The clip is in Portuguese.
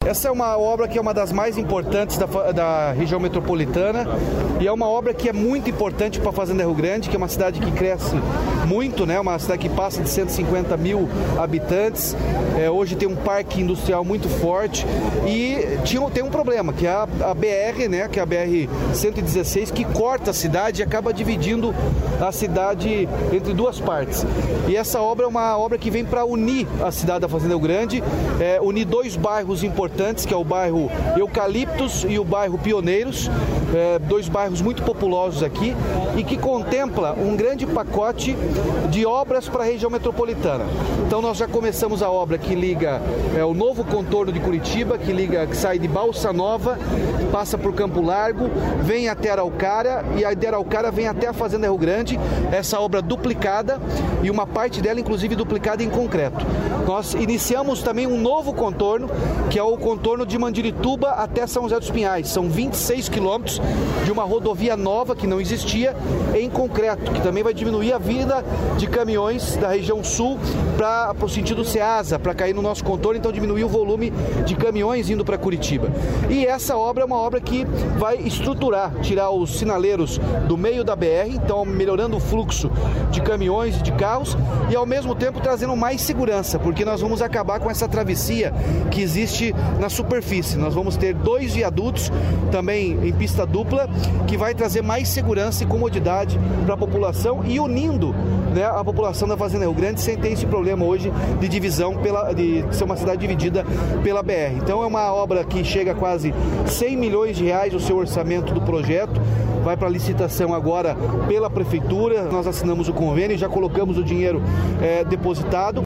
Essa é uma obra que é uma das mais importantes da região metropolitana e é uma obra que é muito importante para a Fazenda Rio Grande, que é uma cidade que cresce muito, né? Uma cidade que passa de 150 mil habitantes, hoje tem um parque industrial muito forte e tem um problema, que é a BR, né? Que é a BR-116, que corta a cidade e acaba dividindo a cidade entre duas partes. E essa obra é uma obra que vem para unir a cidade da Fazenda Rio Grande, unir dois bairros importantes, que é o bairro Eucaliptos e o bairro Pioneiros, dois bairros muito populosos aqui e que contempla um grande pacote de obras para a região metropolitana. Então nós já começamos a obra que liga o novo contorno de Curitiba, que sai de Balsa Nova, passa por Campo Largo, vem até Araucária e a de Araucária vem até a Fazenda Rio Grande, essa obra duplicada e uma parte dela inclusive duplicada em concreto. Nós iniciamos também um novo contorno, que é o contorno de Mandirituba até São José dos Pinhais. São 26 quilômetros de uma rodovia nova que não existia em concreto, que também vai diminuir a vida de caminhões da região sul para o sentido Ceasa, para cair no nosso contorno, então diminuir o volume de caminhões indo para Curitiba. E essa obra é uma obra que vai estruturar, tirar os sinaleiros do meio da BR, então melhorando o fluxo de caminhões e de carros e ao mesmo tempo trazendo mais segurança, porque nós vamos acabar com essa travessia que existe na superfície. Nós vamos ter 2 viadutos também em pista dupla, que vai trazer mais segurança e comodidade para a população e unindo, né, a população da Fazenda Rio Grande sem ter esse problema hoje de divisão, de ser uma cidade dividida pela BR. Então é uma obra que chega a quase 100 milhões de reais o seu orçamento do projeto, vai para licitação agora pela Prefeitura, nós assinamos o convênio, já colocamos o dinheiro depositado.